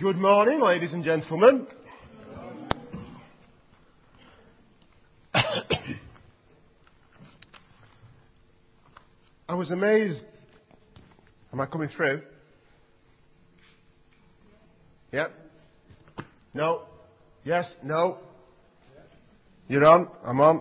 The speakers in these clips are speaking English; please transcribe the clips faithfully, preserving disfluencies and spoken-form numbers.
Good morning, ladies and gentlemen. I was amazed. Am I coming through? Yep. No. Yes. No. You're on. I'm on.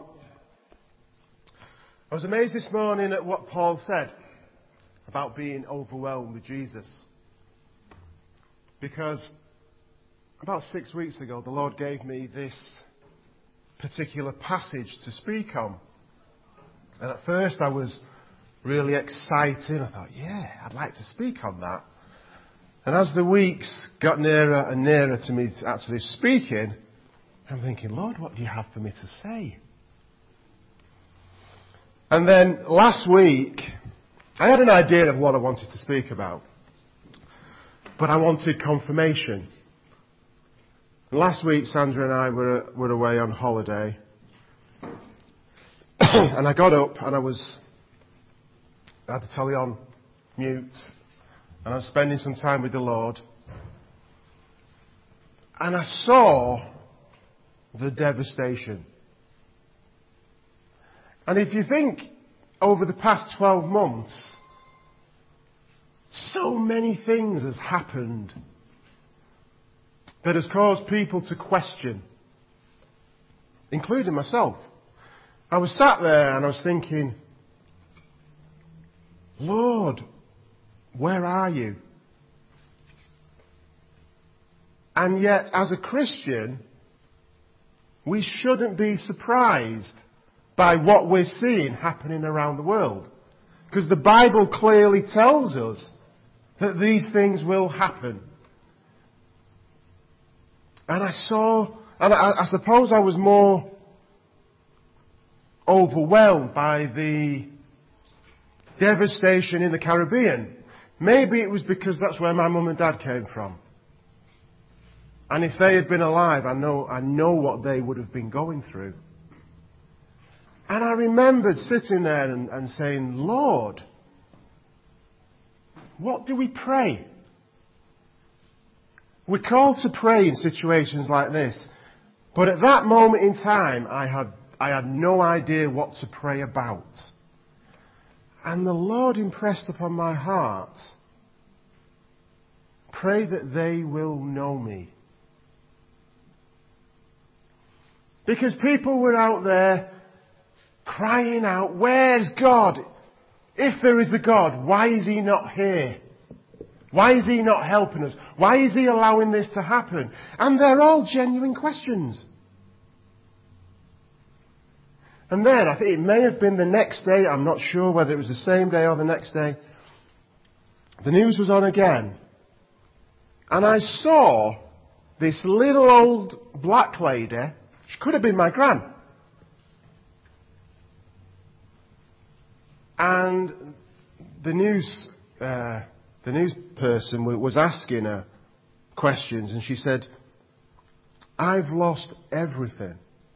I was amazed this morning at what Paul said about being overwhelmed with Jesus. Because about six weeks ago, the Lord gave me this particular passage to speak on. And at first I was really excited. I thought, yeah, I'd like to speak on that. And as the weeks got nearer and nearer to me actually speaking, I'm thinking, Lord, what do you have for me to say? And then last week, I had an idea of what I wanted to speak about. But I wanted confirmation. And last week, Sandra and I were were away on holiday. And I got up and I was, I had the telly on mute. And I was spending some time with the Lord. And I saw the devastation. And if you think over the past twelve months, so many things has happened that has caused people to question, including myself. I was sat there and I was thinking, Lord, where are you? And yet, as a Christian, we shouldn't be surprised by what we're seeing happening around the world. Because the Bible clearly tells us that these things will happen. And I saw, and I, I suppose I was more overwhelmed by the devastation in the Caribbean. Maybe it was because that's where my mum and dad came from. And if they had been alive, I know, I know what they would have been going through. And I remembered sitting there and, and saying, Lord, what do we pray? We're called to pray in situations like this. But at that moment in time, I had, I had no idea what to pray about. And the Lord impressed upon my heart, pray that they will know me. Because people were out there crying out, where's God? If there is a God, why is He not here? Why is He not helping us? Why is He allowing this to happen? And they're all genuine questions. And then, I think it may have been the next day, I'm not sure whether it was the same day or the next day, the news was on again. And I saw this little old black lady, she could have been my gran. And the news, uh, the news person was asking her questions, and she said, I've lost everything.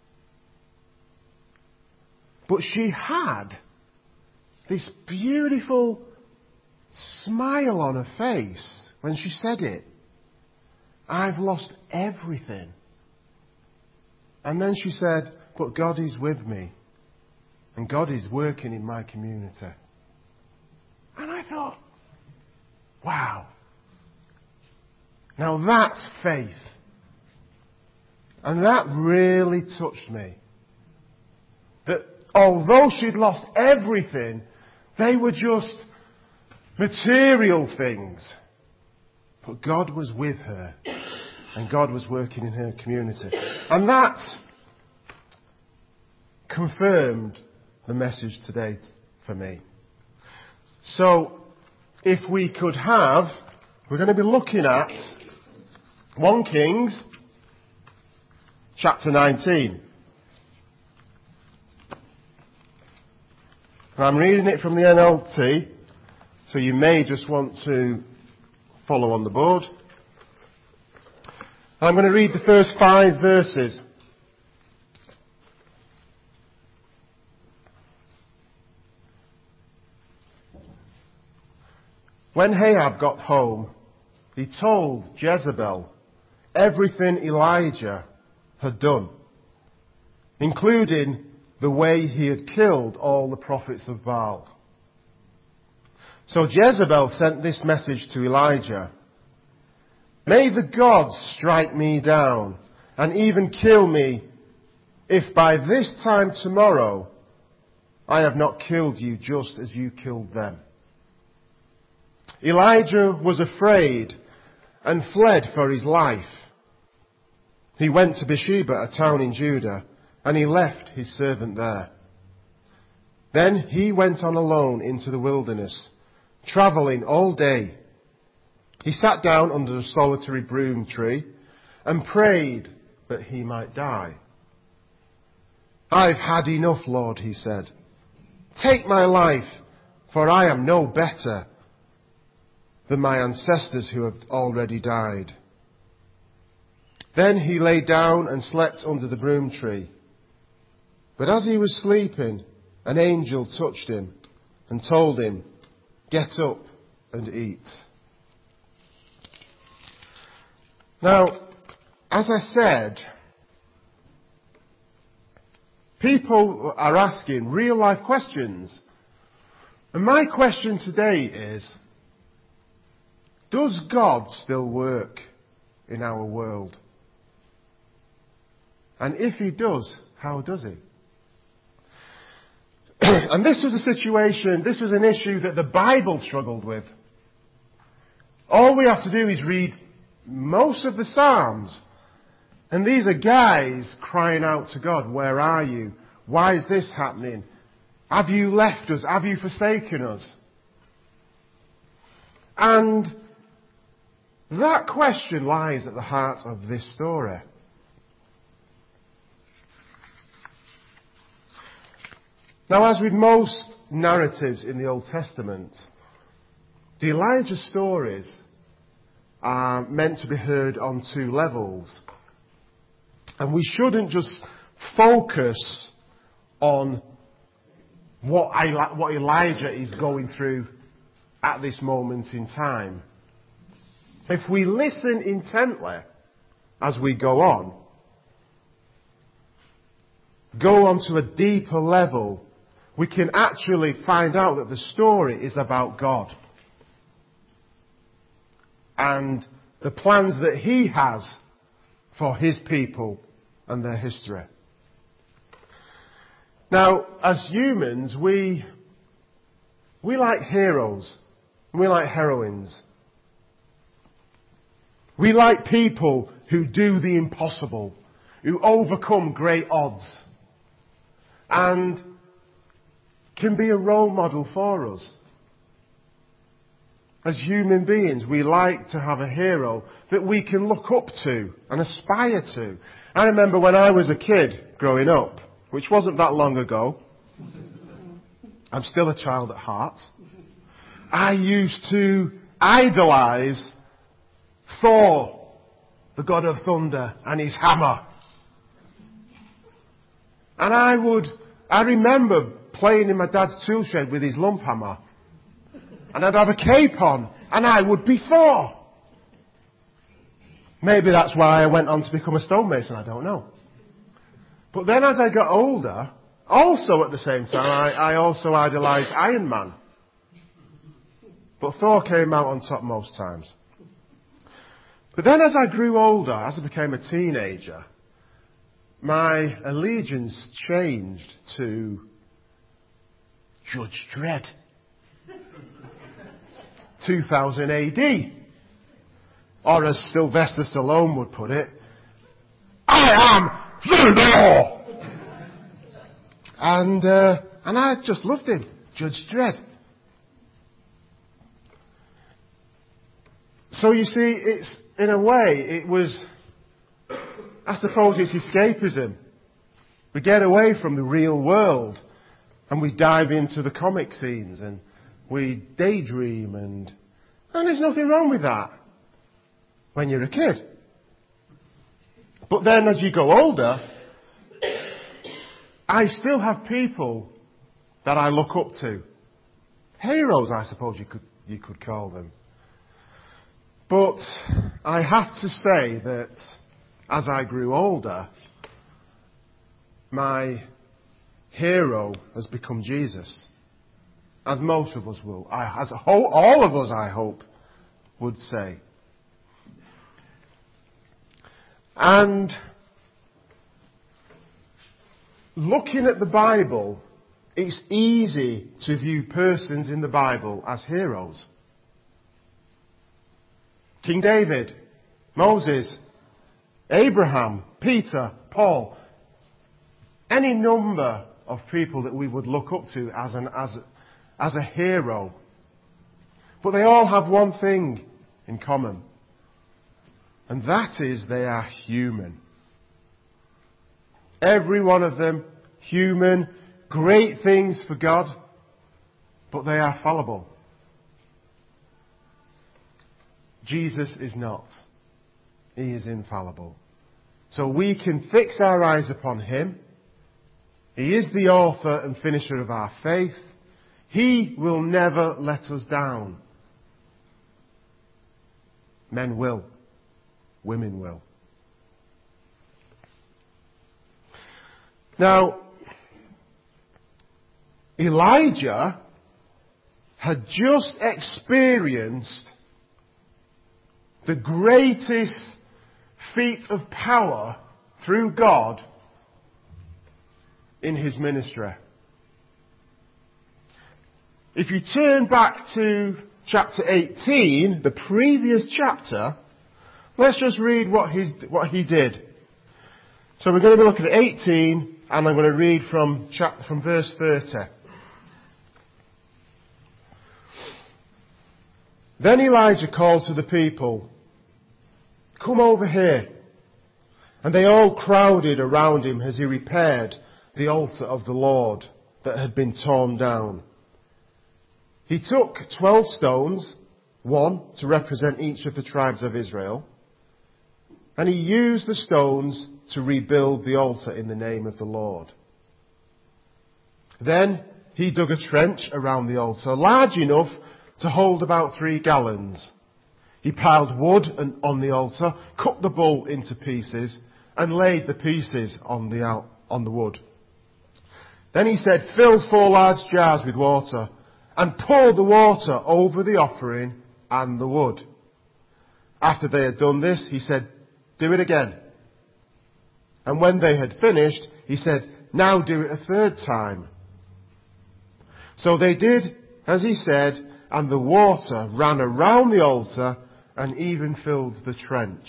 But she had this beautiful smile on her face when she said it. I've lost everything. And then she said, but God is with me. And God is working in my community. And I thought, wow. Now that's faith. And that really touched me. That although she'd lost everything, they were just material things. But God was with her. And God was working in her community. And that confirmed the message today for me. So, if we could have, we're going to be looking at First Kings chapter nineteen. And I'm reading it from the N L T, so you may just want to follow on the board. I'm going to read the first five verses. When Ahab got home, he told Jezebel everything Elijah had done, including the way he had killed all the prophets of Baal. So Jezebel sent this message to Elijah: "May the gods strike me down and even kill me if by this time tomorrow I have not killed you just as you killed them." Elijah was afraid and fled for his life. He went to Beersheba, a town in Judah, and he left his servant there. Then he went on alone into the wilderness, travelling all day. He sat down under a solitary broom tree and prayed that he might die. "I've had enough, Lord," he said. "Take my life, for I am no better than my ancestors who have already died." Then he lay down and slept under the broom tree. But as he was sleeping, an angel touched him and told him, "Get up and eat." Now, as I said, people are asking real life questions. And my question today is, does God still work in our world? And if he does, how does he? And this was a situation, this was an issue that the Bible struggled with. All we have to do is read most of the Psalms. And these are guys crying out to God, "Where are you? Why is this happening? Have you left us? Have you forsaken us?" And that question lies at the heart of this story. Now, as with most narratives in the Old Testament, the Elijah stories are meant to be heard on two levels. And we shouldn't just focus on what, what Elijah is going through at this moment in time. If we listen intently as we go on, go on to a deeper level, we can actually find out that the story is about God and the plans that he has for his people and their history. Now, as humans, we, we like heroes, and we like heroines. We like people who do the impossible, who overcome great odds, and can be a role model for us. As human beings, we like to have a hero that we can look up to and aspire to. I remember when I was a kid growing up, which wasn't that long ago. I'm still a child at heart. I used to idolise Thor, the god of thunder, and his hammer. And I would, I remember playing in my dad's tool shed with his lump hammer. And I'd have a cape on, and I would be Thor. Maybe that's why I went on to become a stonemason, I don't know. But then as I got older, also at the same time, I, I also idolised Iron Man. But Thor came out on top most times. But then as I grew older, as I became a teenager, my allegiance changed to Judge Dredd. two thousand A D. Or as Sylvester Stallone would put it, I am the law! And, uh, and I just loved him, Judge Dredd. So you see, it's, in a way, it was, I suppose it's escapism. We get away from the real world and we dive into the comic scenes and we daydream and, and there's nothing wrong with that when you're a kid. But then as you go older, I still have people that I look up to. Heroes, I suppose you could, you could call them. But I have to say that as I grew older, my hero has become Jesus. As most of us will. I, as a whole, all of us, I hope, would say. And looking at the Bible, it's easy to view persons in the Bible as heroes. King David, Moses, Abraham, Peter, Paul, any number of people that we would look up to as an as as a hero. But they all have one thing in common, and that is they are human. Every one of them human, great things for God, but they are fallible. Jesus is not. He is infallible. So we can fix our eyes upon Him. He is the author and finisher of our faith. He will never let us down. Men will. Women will. Now, Elijah had just experienced the greatest feat of power through God in his ministry. If you turn back to chapter eighteen, the previous chapter, let's just read what, he's, what he did. So we're going to be looking at eighteen, and I'm going to read from, chapter, from verse thirty. Then Elijah called to the people, "Come over here." And they all crowded around him as he repaired the altar of the Lord that had been torn down. He took twelve stones, one to represent each of the tribes of Israel, and he used the stones to rebuild the altar in the name of the Lord. Then he dug a trench around the altar, large enough to hold about three gallons. He piled wood on the altar, cut the bull into pieces, and laid the pieces on the, on the wood. Then he said, "Fill four large jars with water, and pour the water over the offering and the wood." After they had done this, he said, "Do it again." And when they had finished, he said, "Now do it a third time." So they did as he said, and the water ran around the altar and even filled the trench.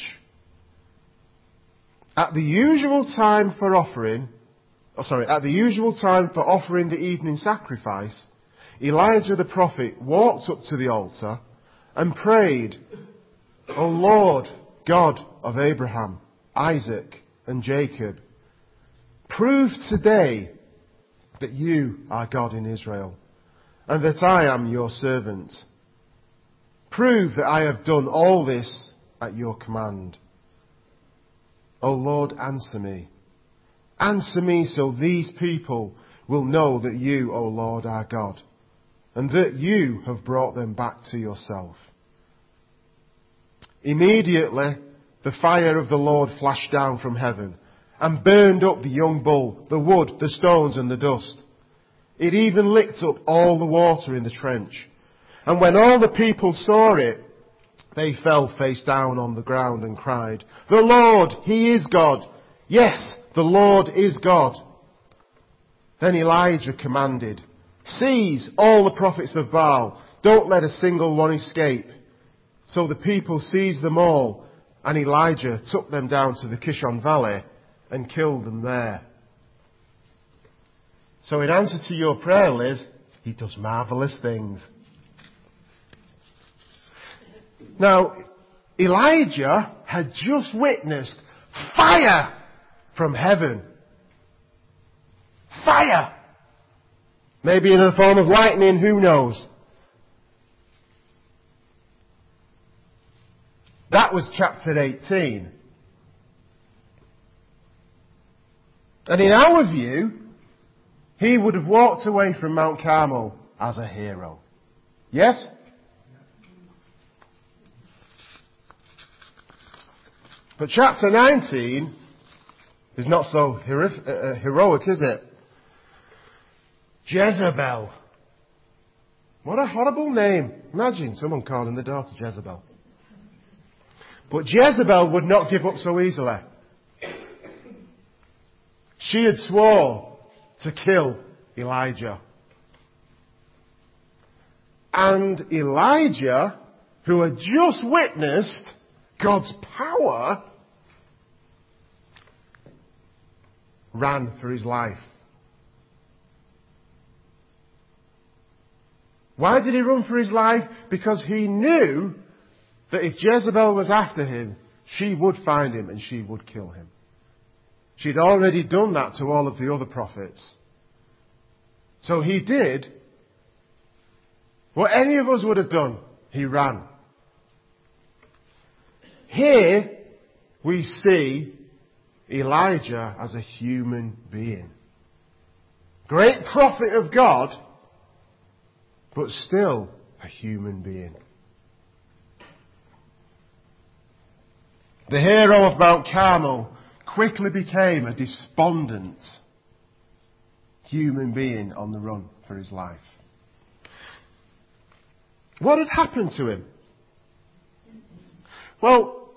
At the usual time for offering, oh sorry, at the usual time for offering the evening sacrifice, Elijah the prophet walked up to the altar and prayed, "O Lord, God of Abraham, Isaac, and Jacob, prove today that you are God in Israel, and that I am your servant. Prove that I have done all this at your command. O Lord, answer me. Answer me so these people will know that you, O Lord, are God, and that you have brought them back to yourself." Immediately, the fire of the Lord flashed down from heaven and burned up the young bull, the wood, the stones, and the dust. It even licked up all the water in the trench. And when all the people saw it, they fell face down on the ground and cried, "The Lord, He is God. Yes, the Lord is God." Then Elijah commanded, "Seize all the prophets of Baal. Don't let a single one escape." So the people seized them all, and Elijah took them down to the Kishon Valley and killed them there. So in answer to your prayer, Liz, he does marvellous things. Now, Elijah had just witnessed fire from heaven. Fire! Maybe in the form of lightning, who knows? That was chapter eighteen. And in our view, he would have walked away from Mount Carmel as a hero. Yes? But chapter nineteen is not so hero- uh, heroic, is it? Jezebel. What a horrible name. Imagine someone calling the daughter Jezebel. But Jezebel would not give up so easily. She had swore to kill Elijah. And Elijah, who had just witnessed God's power, ran for his life. Why did he run for his life? Because he knew that if Jezebel was after him, she would find him and she would kill him. She'd already done that to all of the other prophets. So he did what any of us would have done. He ran. Here we see Elijah as a human being. Great prophet of God, but still a human being. The hero of Mount Carmel quickly became a despondent human being on the run for his life. What had happened to him? Well,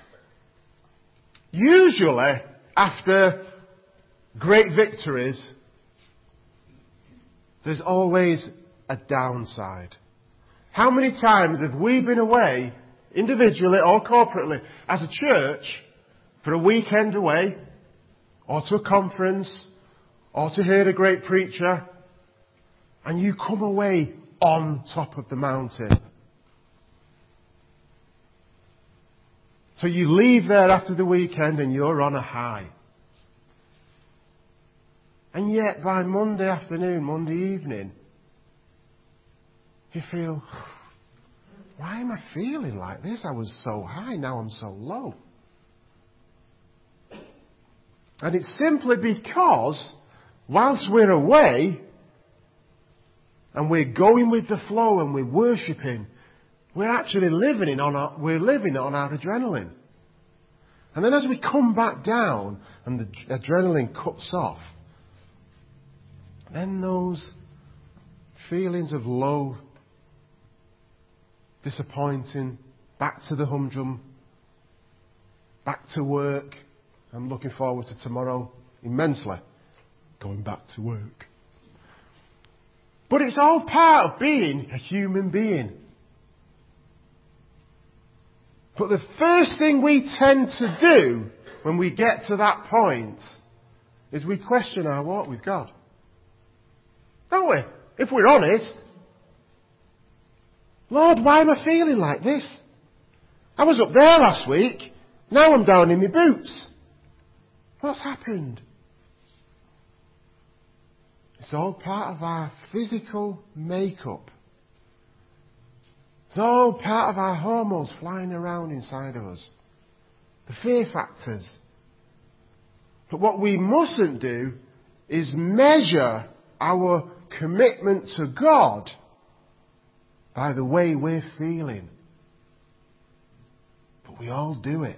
usually after great victories, there's always a downside. How many times have we been away, individually or corporately, as a church, for a weekend away, or to a conference, or to hear a great preacher, and you come away on top of the mountain? So you leave there after the weekend and you're on a high. And yet by Monday afternoon, Monday evening, you feel, why am I feeling like this? I was so high, now I'm so low. And it's simply because whilst we're away and we're going with the flow and we're worshipping, we're actually living in on our, we're living on our adrenaline. And then as we come back down and the adrenaline cuts off, then those feelings of low, disappointing, back to the humdrum, back to work. I'm looking forward to tomorrow immensely, going back to work. But it's all part of being a human being. But the first thing we tend to do when we get to that point is we question our walk with God. Don't we? If we're honest. Lord, why am I feeling like this? I was up there last week. Now I'm down in my boots. What's happened? It's all part of our physical makeup. It's all part of our hormones flying around inside of us. The fear factors. But what we mustn't do is measure our commitment to God by the way we're feeling. But we all do it.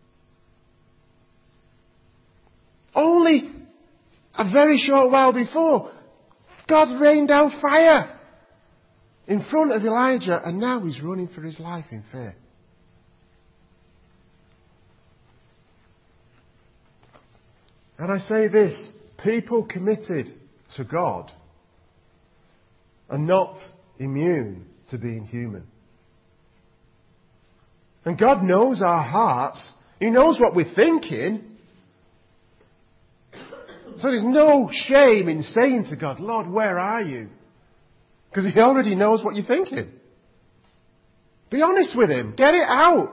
Only a very short while before, God rained down fire in front of Elijah, and now he's running for his life in fear. And I say this, people committed to God are not immune to being human. And God knows our hearts. He knows what we're thinking. So there's no shame in saying to God, Lord, where are you? Because He already knows what you're thinking. Be honest with Him. Get it out.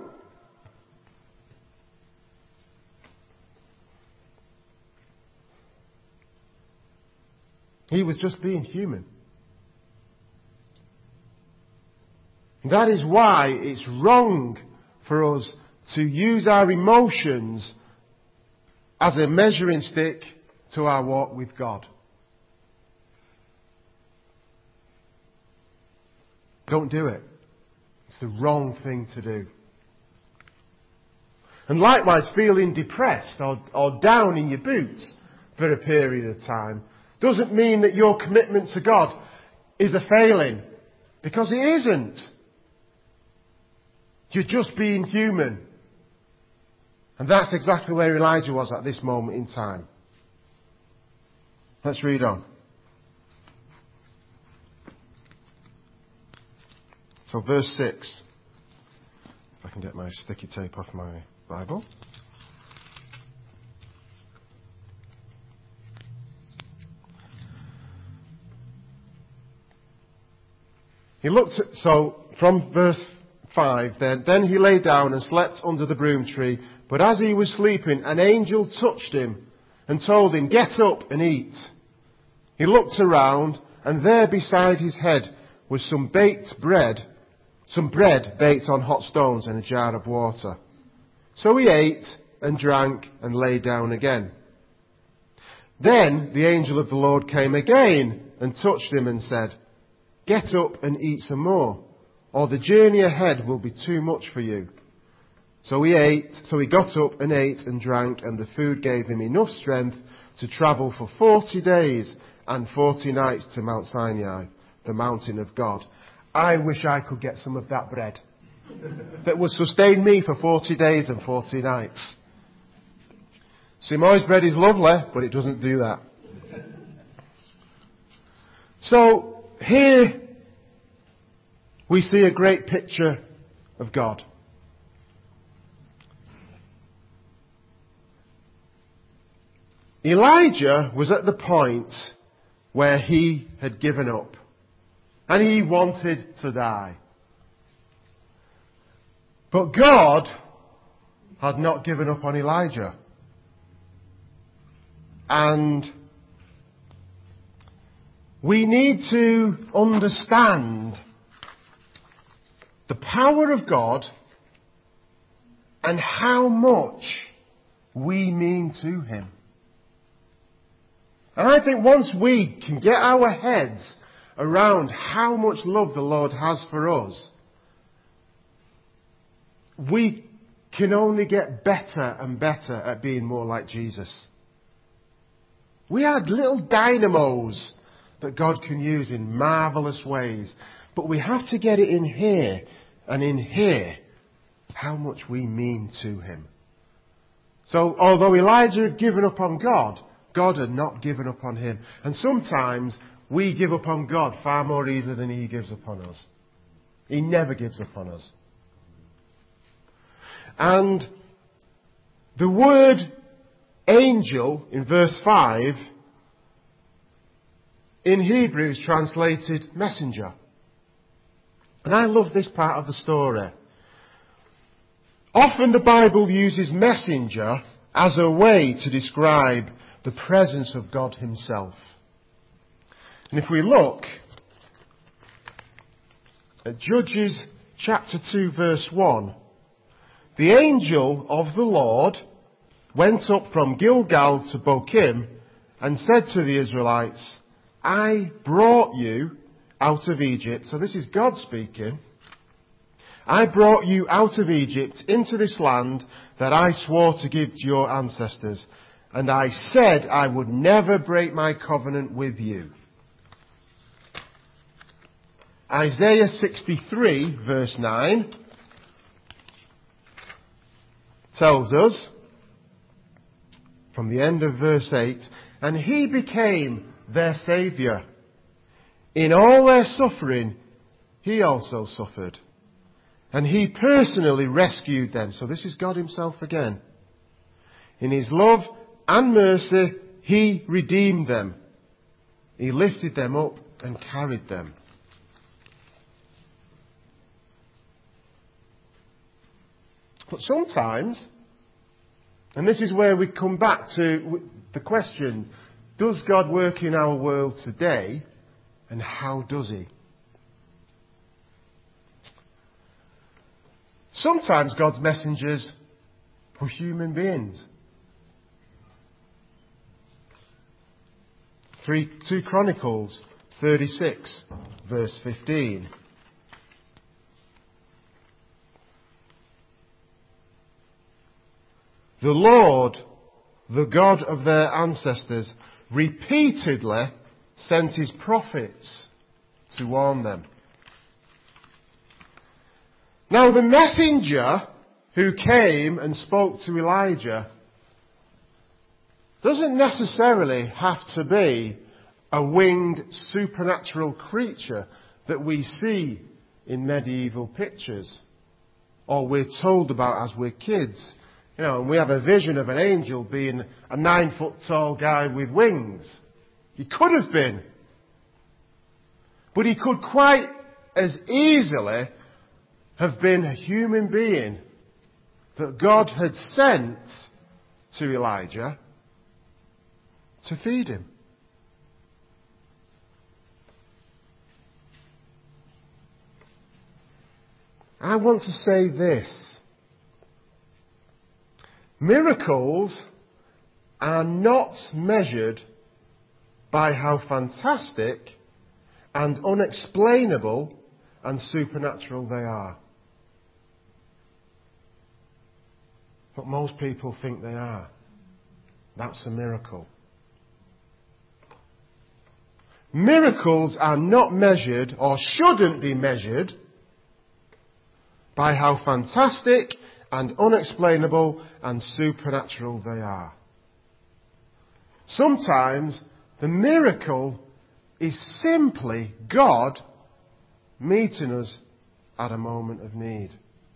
He was just being human. That is why it's wrong for us to use our emotions as a measuring stick to our walk with God. Don't do it. It's the wrong thing to do. And likewise, feeling depressed or, or down in your boots for a period of time doesn't mean that your commitment to God is a failing. Because it isn't. You're just being human. And that's exactly where Elijah was at this moment in time. Let's read on. So verse six. If I can get my sticky tape off my Bible. He looked at, so from verse five then, then he lay down and slept under the broom tree, but as he was sleeping, an angel touched him and told him, "Get up and eat." He looked around, and there beside his head was some baked bread, some bread baked on hot stones and a jar of water. So he ate and drank and lay down again. Then the angel of the Lord came again and touched him and said, "Get up and eat some more, or the journey ahead will be too much for you." So he ate, so he got up and ate and drank, and the food gave him enough strength to travel for forty days and forty nights to Mount Sinai, the mountain of God. I wish I could get some of that bread that would sustain me for forty days and forty nights. Simoy's bread is lovely, but it doesn't do that. So, here we see a great picture of God. Elijah was at the point where he had given up and he wanted to die. But God had not given up on Elijah. And we need to understand the power of God and how much we mean to Him. And I think once we can get our heads around how much love the Lord has for us, we can only get better and better at being more like Jesus. We are little dynamos that God can use in marvellous ways. But we have to get it in here and in here how much we mean to Him. So although Elijah had given up on God, God had not given up on him. And sometimes we give up on God far more easily than He gives up on us. He never gives up on us. And the word angel in verse five in Hebrew is translated messenger. And I love this part of the story. Often the Bible uses messenger as a way to describe the presence of God Himself. And if we look at Judges chapter two verse one, the angel of the Lord went up from Gilgal to Bochim and said to the Israelites, "I brought you out of Egypt." So this is God speaking. "I brought you out of Egypt into this land that I swore to give to your ancestors. And I said I would never break my covenant with you." Isaiah sixty-three verse nine tells us, from the end of verse eight, "And He became their Saviour. In all their suffering, He also suffered. And He personally rescued them." So this is God Himself again. "In His love and mercy, He redeemed them. He lifted them up and carried them." But sometimes, and this is where we come back to the question, does God work in our world today, and how does He? Sometimes God's messengers are human beings. Three, two Chronicles thirty-six, verse fifteen. The Lord, the God of their ancestors, repeatedly sent his prophets to warn them. Now the messenger who came and spoke to Elijah doesn't necessarily have to be a winged supernatural creature that we see in medieval pictures or we're told about as we're kids. You know, and we have a vision of an angel being a nine foot tall guy with wings. He could have been. But he could quite as easily have been a human being that God had sent to Elijah to feed him. I want to say this. Miracles are not measured by how fantastic and unexplainable and supernatural they are. But most people think they are. That's a miracle. Miracles are not measured, or shouldn't be measured, by how fantastic and unexplainable and supernatural they are. Sometimes the miracle is simply God meeting us at a moment of need.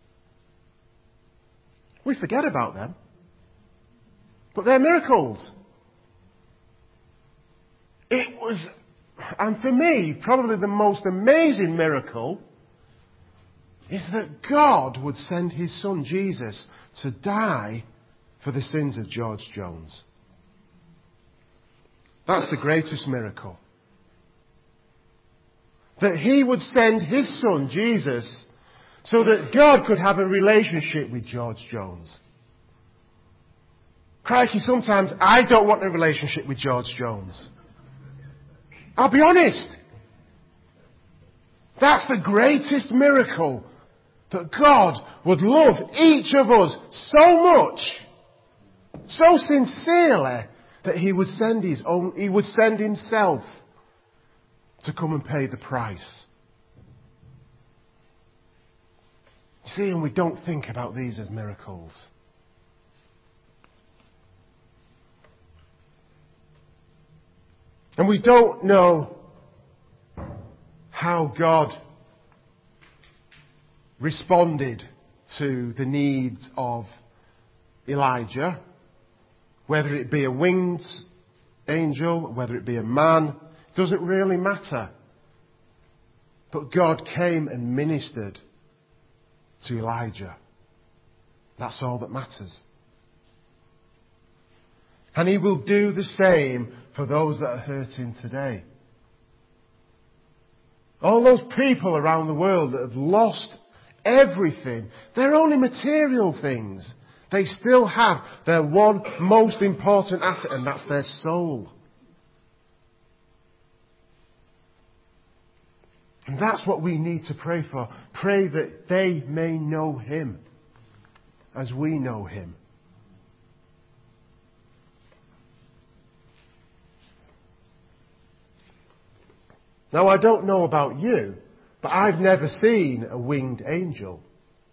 We forget about them, but they're miracles. It was, and for me, probably the most amazing miracle is that God would send his son Jesus to die for the sins of George Jones. That's the greatest miracle. That he would send his son Jesus so that God could have a relationship with George Jones. Crikey, sometimes I don't want a relationship with George Jones. I'll be honest. That's the greatest miracle. That God would love each of us so much, so sincerely, that he would send his own, he would send himself to come and pay the price. See, and we don't think about these as miracles. And we don't know how God responded to the needs of Elijah, whether it be a winged angel, whether it be a man, doesn't really matter. But God came and ministered to Elijah. That's all that matters. And he will do the same for those that are hurting today. All those people around the world that have lost everything, they're only material things. They still have their one most important asset, and that's their soul. And that's what we need to pray for. Pray that they may know him as we know him. Now, I don't know about you, but I've never seen a winged angel.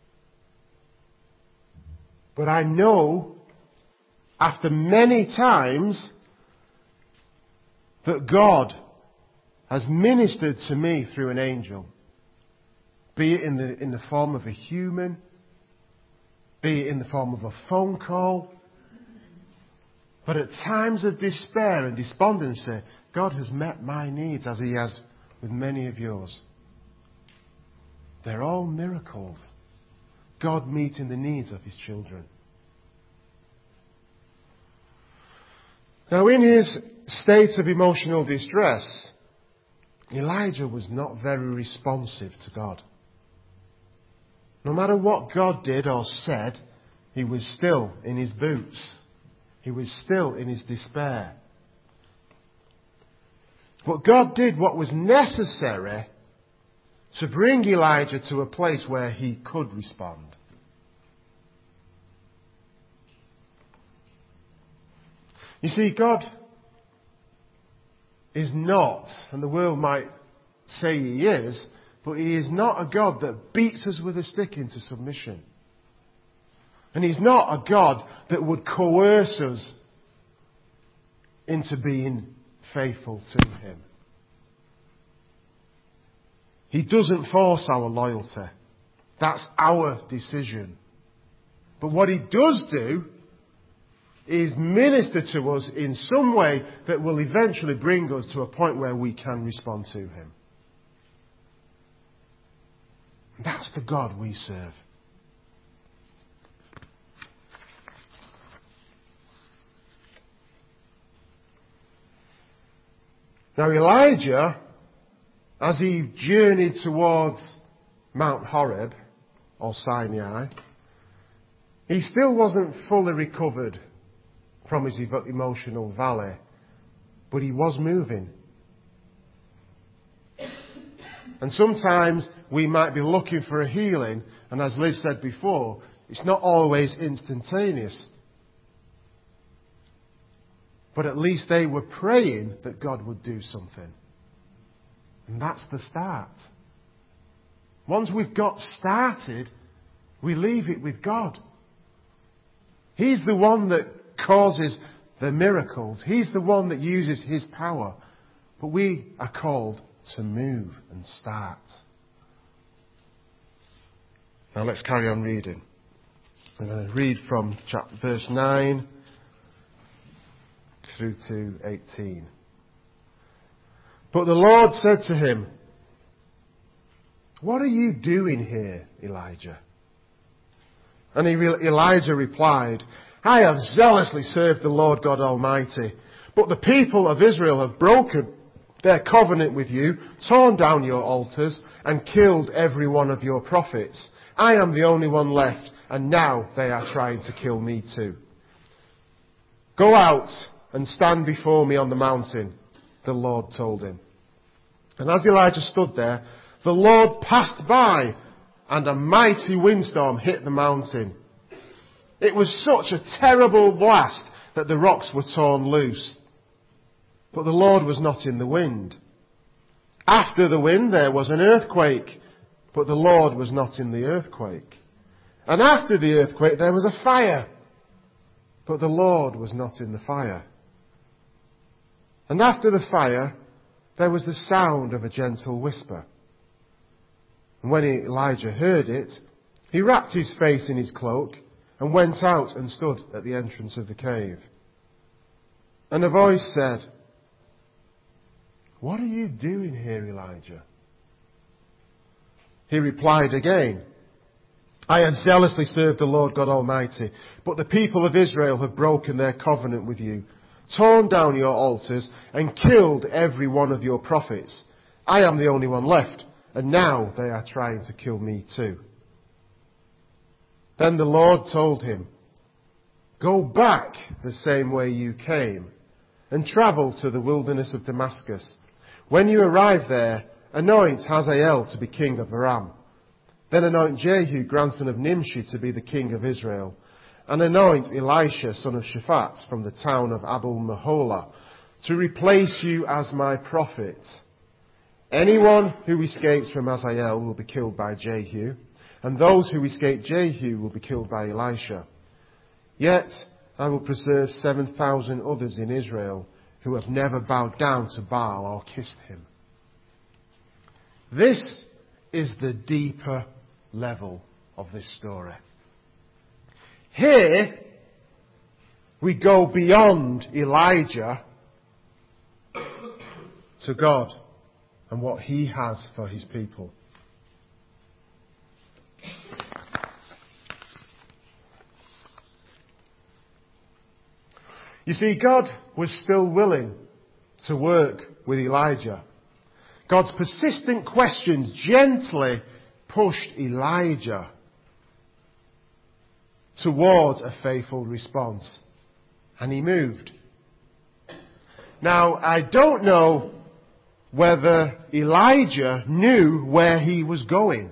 But I know, after many times, that God has ministered to me through an angel. Be it in the, in the form of a human, be it in the form of a phone call. But at times of despair and despondency, God has met my needs as he has with many of yours. They're all miracles. God meeting the needs of his children. Now, in his state of emotional distress, Elijah was not very responsive to God. No matter what God did or said, he was still in his boots. He was still in his despair. But God did what was necessary to bring Elijah to a place where he could respond. You see, God is not, and the world might say He is, but He is not a God that beats us with a stick into submission. And He's not a God that would coerce us into being faithful to Him. He doesn't force our loyalty. That's our decision. But what He does do is minister to us in some way that will eventually bring us to a point where we can respond to Him. That's the God we serve. Now Elijah, as he journeyed towards Mount Horeb, or Sinai, he still wasn't fully recovered from his emotional valley, but he was moving. And sometimes we might be looking for a healing, and as Liz said before, it's not always instantaneous. But at least they were praying that God would do something. And that's the start. Once we've got started, we leave it with God. He's the one that causes the miracles. He's the one that uses His power. But we are called to move and start. Now let's carry on reading. I'm going to read from chapter, verse nine through to eighteen. But the Lord said to him, "What are you doing here, Elijah?" And he, Elijah replied, "I have zealously served the Lord God Almighty, but the people of Israel have broken their covenant with you, torn down your altars, and killed every one of your prophets. I am the only one left, and now they are trying to kill me too. Go out and stand before me on the mountain," the Lord told him. And as Elijah stood there, the Lord passed by, and a mighty windstorm hit the mountain. It was such a terrible blast that the rocks were torn loose. But the Lord was not in the wind. After the wind there was an earthquake, but the Lord was not in the earthquake. And after the earthquake there was a fire, but the Lord was not in the fire. And after the fire there was the sound of a gentle whisper. And when Elijah heard it, he wrapped his face in his cloak and went out and stood at the entrance of the cave. And a voice said, "What are you doing here, Elijah?" He replied again, "I have zealously served the Lord God Almighty, but the people of Israel have broken their covenant with you, torn down your altars, and killed every one of your prophets. I am the only one left, and now they are trying to kill me too." Then the Lord told him, "Go back the same way you came, and travel to the wilderness of Damascus. When you arrive there, anoint Hazael to be king of Aram. Then anoint Jehu, grandson of Nimshi, to be the king of Israel. And anoint Elisha, son of Shaphat, from the town of Abel Meholah, to replace you as my prophet. Anyone who escapes from Hazael will be killed by Jehu, and those who escape Jehu will be killed by Elisha. Yet I will preserve seven thousand others in Israel who have never bowed down to Baal or kissed him." This is the deeper level of this story. Here we go beyond Elijah to God and what He has for His people. You see, God was still willing to work with Elijah. God's persistent questions gently pushed Elijah towards a faithful response. And he moved. Now, I don't know whether Elijah knew where he was going.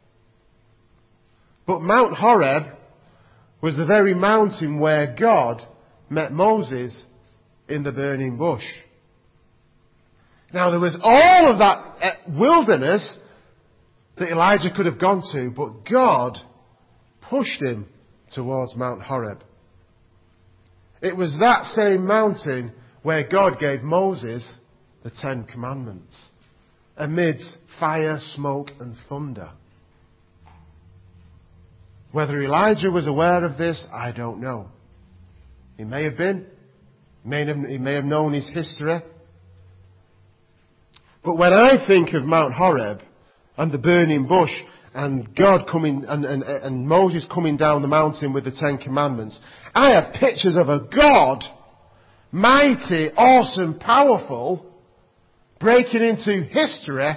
But Mount Horeb was the very mountain where God met Moses in the burning bush. Now there was all of that wilderness that Elijah could have gone to, but God pushed him towards Mount Horeb. It was that same mountain where God gave Moses the Ten Commandments, amidst fire, smoke and thunder. Whether Elijah was aware of this, I don't know. He may have been. He may have, he may have known his history. But when I think of Mount Horeb and the burning bush and God coming and, and, and Moses coming down the mountain with the Ten Commandments, I have pictures of a God, mighty, awesome, powerful, breaking into history,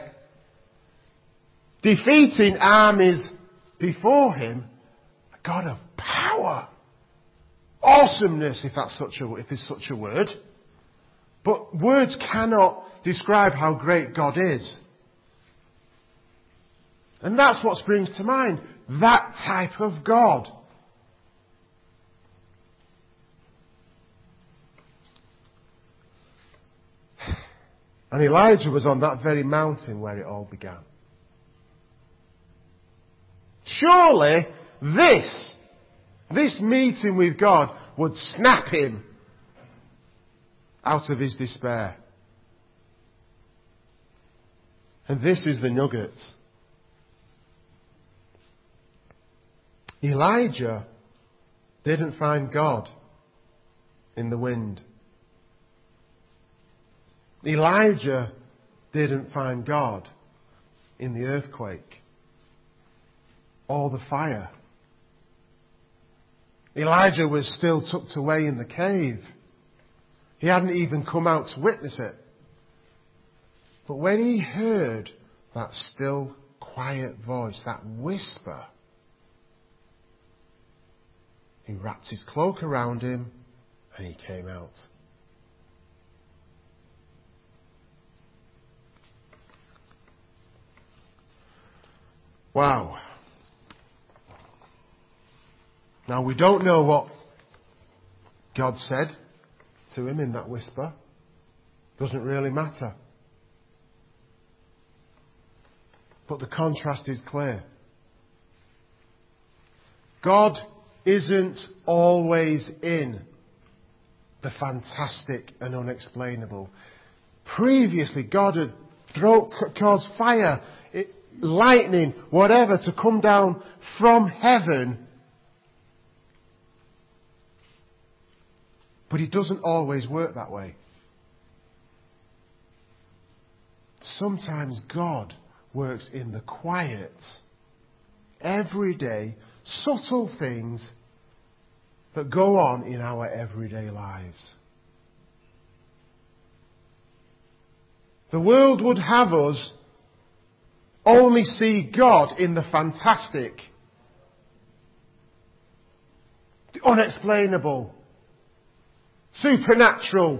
defeating armies before him, a God of power, awesomeness, if that's such a if it's such a word. But words cannot describe how great God is. And that's what springs to mind. That type of God. And Elijah was on that very mountain where it all began. Surely this, this meeting with God would snap him out of his despair. And this is the nugget. Elijah didn't find God in the wind. Elijah didn't find God in the earthquake or the fire. Elijah was still tucked away in the cave. He hadn't even come out to witness it. But when he heard that still, quiet voice, that whisper, he wrapped his cloak around him and he came out. Wow. Now we don't know what God said to him in that whisper. Doesn't really matter. But the contrast is clear. God isn't always in the fantastic and unexplainable. Previously, God had throw, caused fire, it, lightning, whatever, to come down from heaven. But it doesn't always work that way. Sometimes God works in the quiet, everyday, subtle things that go on in our everyday lives. The world would have us only see God in the fantastic, the unexplainable, supernatural.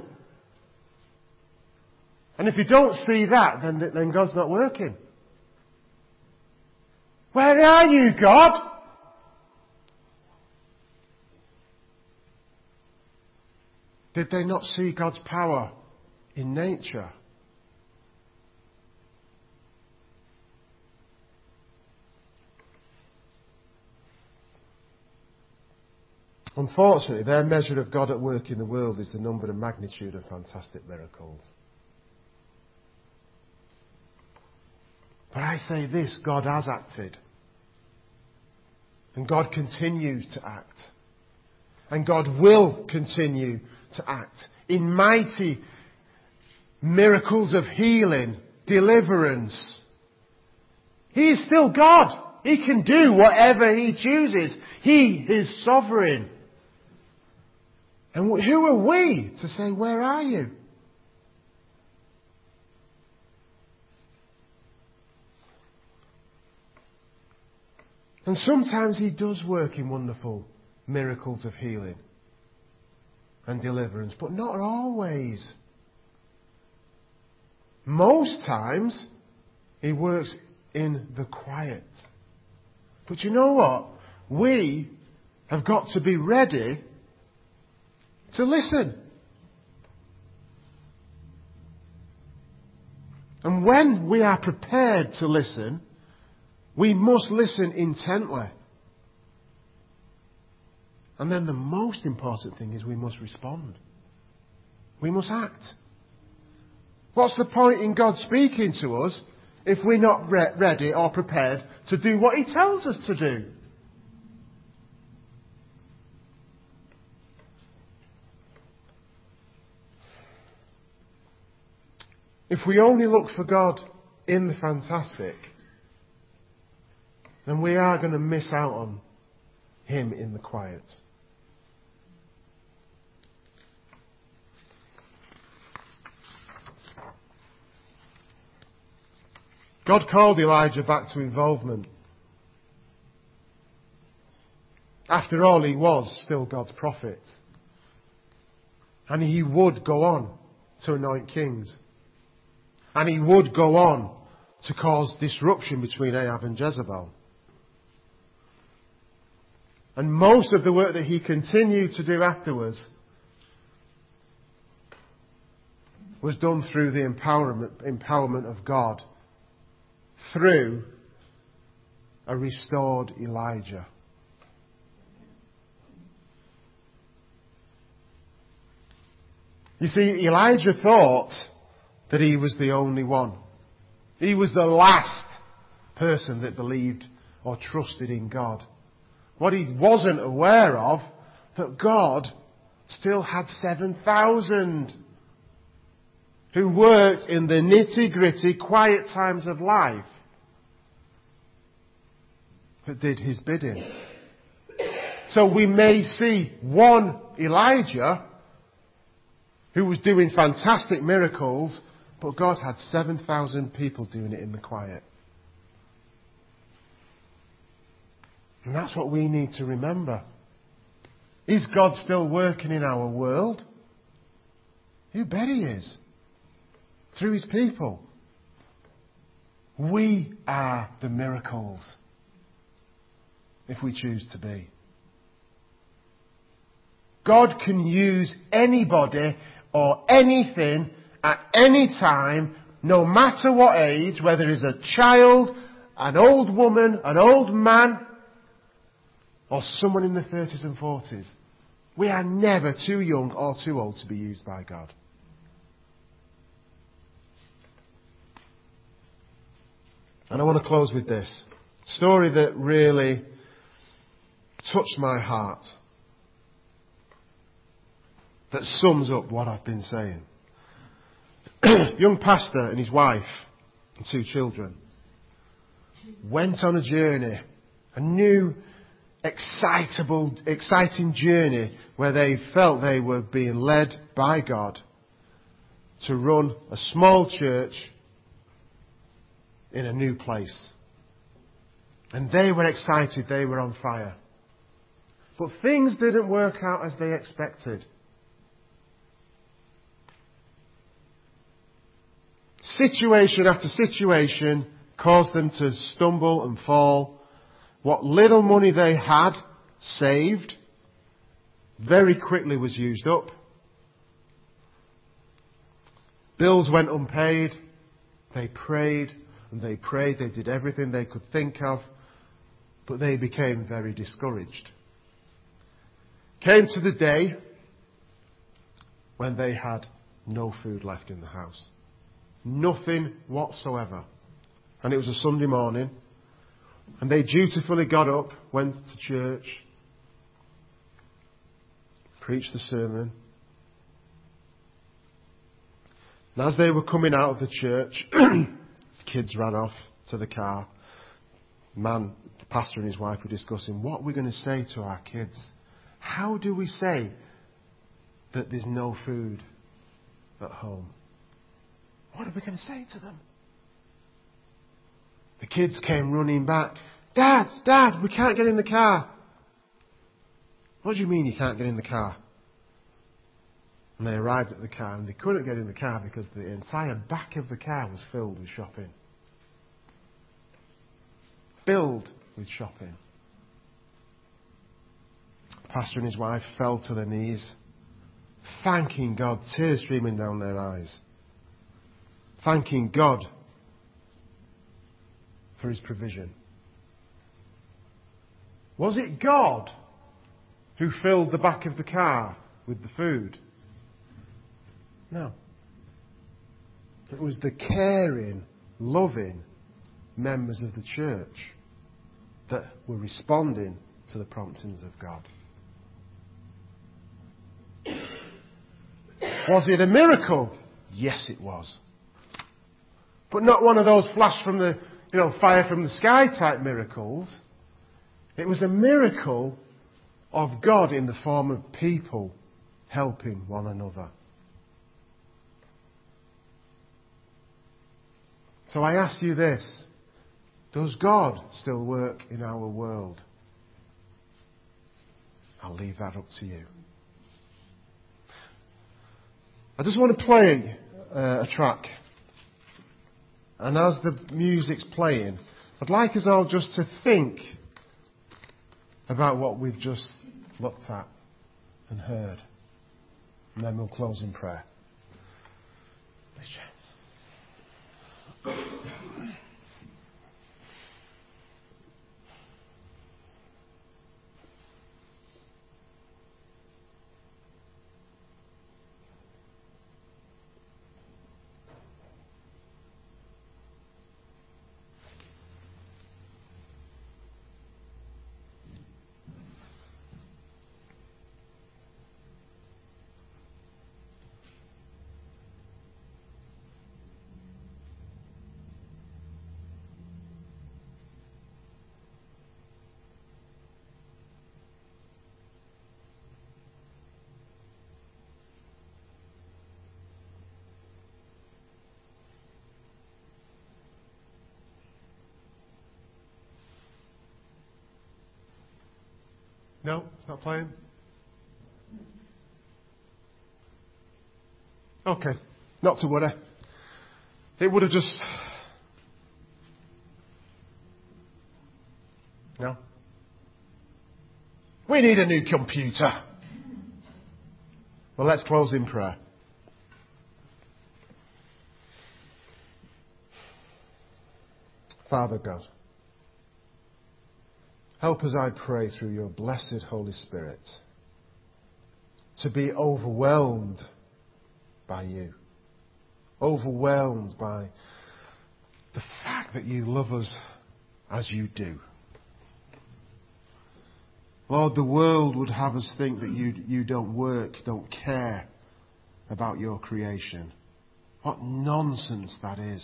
And if you don't see that, then, then God's not working. Where are you, God? Did they not see God's power in nature? Unfortunately, their measure of God at work in the world is the number and magnitude of fantastic miracles. But I say this, God has acted. And God continues to act. And God will continue to act in mighty miracles of healing, deliverance. He is still God. He can do whatever He chooses. He is sovereign. And who are we to say, where are you? And sometimes He does work in wonderful miracles of healing and deliverance, but not always. Most times He works in the quiet. But you know what? We have got to be ready to listen. when we are prepared to listen, we must listen intently. And then the most important thing is we must respond. We must act. What's the point in God speaking to us if we're not re- ready or prepared to do what He tells us to do? If we only look for God in the fantastic, then we are going to miss out on Him in the quiet. God called Elijah back to involvement. After all, he was still God's prophet. And he would go on to anoint kings. And he would go on to cause disruption between Ahab and Jezebel. And most of the work that he continued to do afterwards was done through the empowerment, empowerment of God, through a restored Elijah. You see, Elijah thought that he was the only one. He was the last person that believed or trusted in God. What he wasn't aware of, that God still had seven thousand who worked in the nitty-gritty, quiet times of life that did His bidding. So we may see one Elijah who was doing fantastic miracles, but God had seven thousand people doing it in the quiet. And that's what we need to remember. Is God still working in our world? You bet He is. Through His people. We are the miracles, if we choose to be. God can use anybody or anything at any time, no matter what age, whether it's a child, an old woman, an old man, or someone in their thirties and forties. We are never too young or too old to be used by God. And I want to close with this story that really touched my heart, that sums up what I've been saying. Young pastor and his wife and two children went on a journey, a new, excitable, exciting journey where they felt they were being led by God to run a small church in a new place. And they were excited, they were on fire. But things didn't work out as they expected. Situation after situation caused them to stumble and fall. What little money they had saved very quickly was used up. Bills went unpaid. They prayed and they prayed. They did everything they could think of. But they became very discouraged. Came to the day when they had no food left in the house. Nothing whatsoever. And it was a Sunday morning. And they dutifully got up, went to church, preached the sermon. And as they were coming out of the church, the kids ran off to the car. Man, the pastor and his wife were discussing, what are we going to say to our kids? How do we say that there's no food at home? What are we going to say to them? The kids came running back. Dad, Dad, we can't get in the car. What do you mean you can't get in the car? And they arrived at the car and they couldn't get in the car because the entire back of the car was filled with shopping. Filled with shopping. The pastor and his wife fell to their knees, thanking God, tears streaming down their eyes. Thanking God for his provision? Was it God who filled the back of the car with the food? No. It was the caring, loving members of the church that were responding to the promptings of God. Was it a miracle? Yes, it was. But not one of those flash from the, you know, fire from the sky type miracles. It was a miracle of God in the form of people helping one another. So I ask you this. Does God still work in our world? I'll leave that up to you. I just want to play uh, a track. And as the music's playing, I'd like us all just to think about what we've just looked at and heard. And then we'll close in prayer. Let's chat. No, it's not playing. Okay, not to worry. It would have just... No. We need a new computer. Well, let's close in prayer. Father God, help us, I pray, through your blessed Holy Spirit, to be overwhelmed by you. Overwhelmed by the fact that you love us as you do. Lord, the world would have us think that you, you don't work, don't care about your creation. What nonsense that is.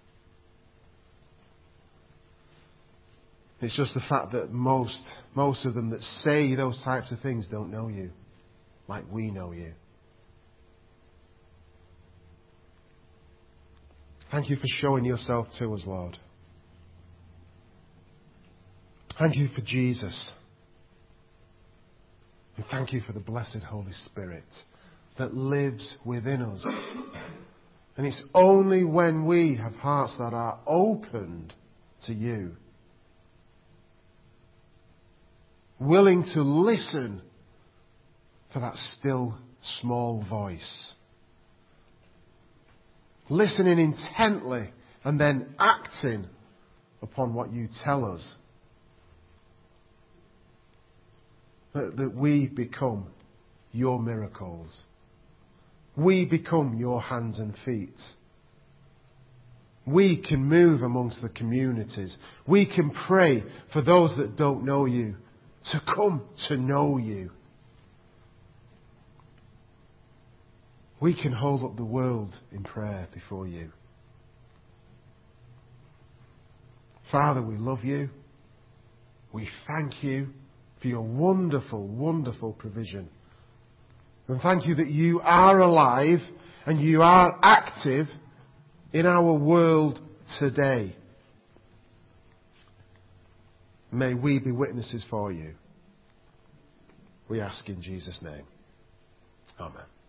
It's just the fact that most, most of them that say those types of things don't know you like we know you. Thank you for showing yourself to us, Lord. Thank you for Jesus. And thank you for the blessed Holy Spirit that lives within us. And it's only when we have hearts that are opened to you, willing to listen for that still small voice, listening intently and then acting upon what you tell us, that, that we become your miracles. We become your hands and feet. We can move amongst the communities. We can pray for those that don't know you to come to know you. We can hold up the world in prayer before you. Father, we love you. We thank you for your wonderful, wonderful provision. And thank you that you are alive and you are active in our world today. May we be witnesses for you. We ask in Jesus' name. Amen.